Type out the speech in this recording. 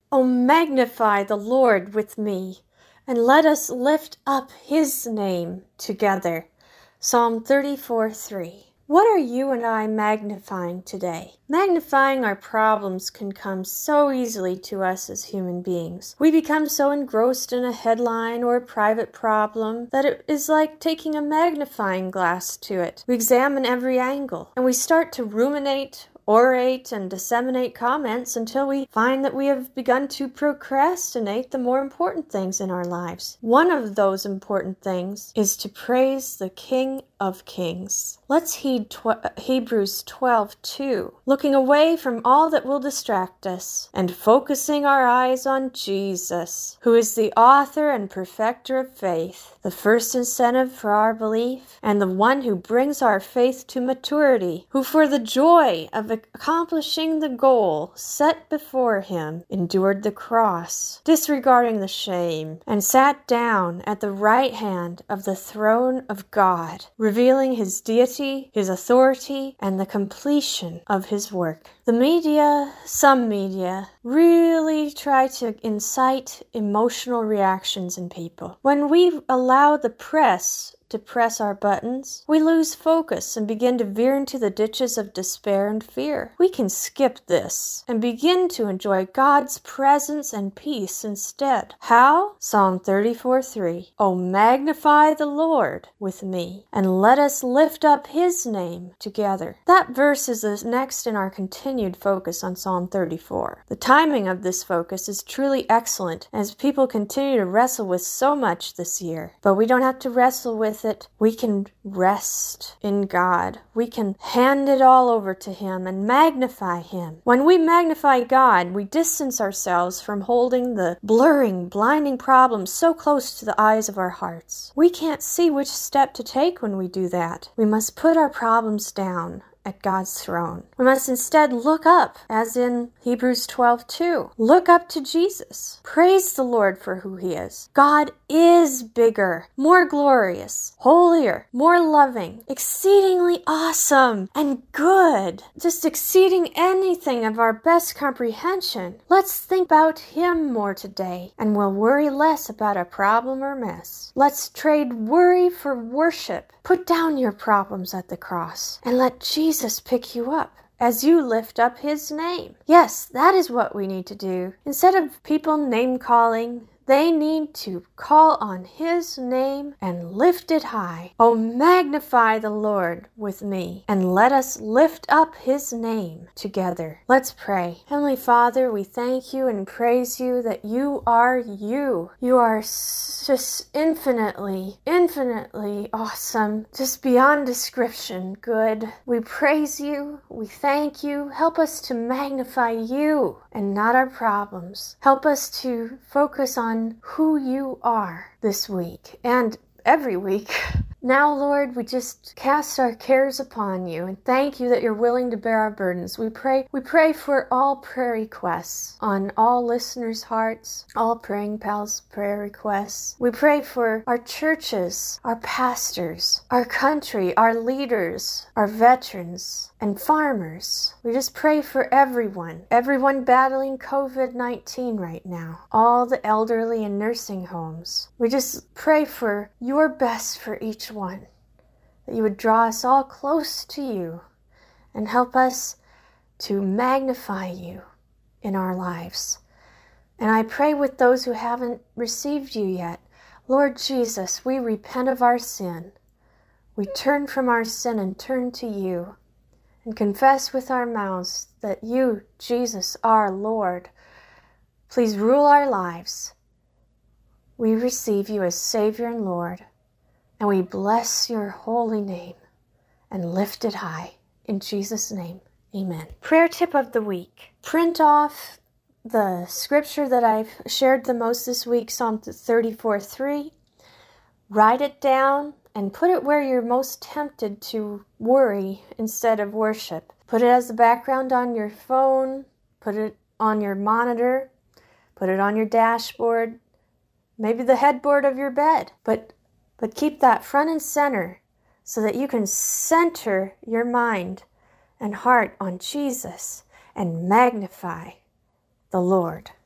Oh, magnify the Lord with me, and let us lift up his name together. Psalm 34:3. What are you and I magnifying today? Magnifying our problems can come so easily to us as human beings. We become so engrossed in a headline or a private problem that it is like taking a magnifying glass to it. We examine every angle, and we start to ruminate, orate, and disseminate comments until we find that we have begun to procrastinate the more important things in our lives. One of those important things is to praise the King of Kings. Let's heed Hebrews 12:2, looking away from all that will distract us and focusing our eyes on Jesus, who is the author and perfecter of faith, the first incentive for our belief, and the one who brings our faith to maturity, who for the joy of accomplishing the goal set before him endured the cross, disregarding the shame, and sat down at the right hand of the throne of God, revealing his deity, his authority, and the completion of his work. Some media, really try to incite emotional reactions in people. When we allow the press to press our buttons, we lose focus and begin to veer into the ditches of despair and fear. We can skip this and begin to enjoy God's presence and peace instead. How? Psalm 34:3. Oh, magnify the Lord with me, and let us lift up his name together. That verse is the next in our continued focus on Psalm 34. The timing of this focus is truly excellent as people continue to wrestle with so much this year. But we don't have to wrestle with it. We can rest in God. We can hand it all over to him and magnify him. When we magnify God, we distance ourselves from holding the blurring, blinding problems so close to the eyes of our hearts. We can't see which step to take when we do that. We must put our problems down at God's throne. We must instead look up, as in Hebrews 12:2. Look up to Jesus. Praise the Lord for who he is. God is bigger, more glorious, holier, more loving, exceedingly awesome, and good, just exceeding anything of our best comprehension. Let's think about him more today, and we'll worry less about a problem or mess. Let's trade worry for worship. Put down your problems at the cross, and let Jesus pick you up as you lift up his name. Yes, that is what we need to do. Instead of people name-calling, they need to call on his name and lift it high. Oh, magnify the Lord with me, and let us lift up his name together. Let's pray. Heavenly Father, we thank you and praise you that you are you. You are just infinitely awesome, just beyond description good. We praise you. We thank you. Help us to magnify you and not our problems. Help us to focus on who you are this week and every week. Now, Lord, we just cast our cares upon you and thank you that you're willing to bear our burdens. We pray for all prayer requests on all listeners' hearts, all Praying Pals prayer requests. We pray for our churches, our pastors, our country, our leaders, our veterans, and farmers. We just pray for everyone battling COVID-19 right now, all the elderly in nursing homes. We just pray for your best for each one, that you would draw us all close to you and help us to magnify you in our lives. And I pray with those who haven't received you yet. Lord Jesus, we repent of our sin. We turn from our sin and turn to you and confess with our mouths that you, Jesus, are Lord. Please rule our lives. We receive you as Savior and Lord, and we bless your holy name and lift it high. In Jesus' name, amen. Prayer tip of the week. Print off the scripture that I've shared the most this week, Psalm 34:3. Write it down and put it where you're most tempted to worry instead of worship. Put it as a background on your phone, put it on your monitor, put it on your dashboard, maybe the headboard of your bed. But keep that front and center so that you can center your mind and heart on Jesus and magnify the Lord.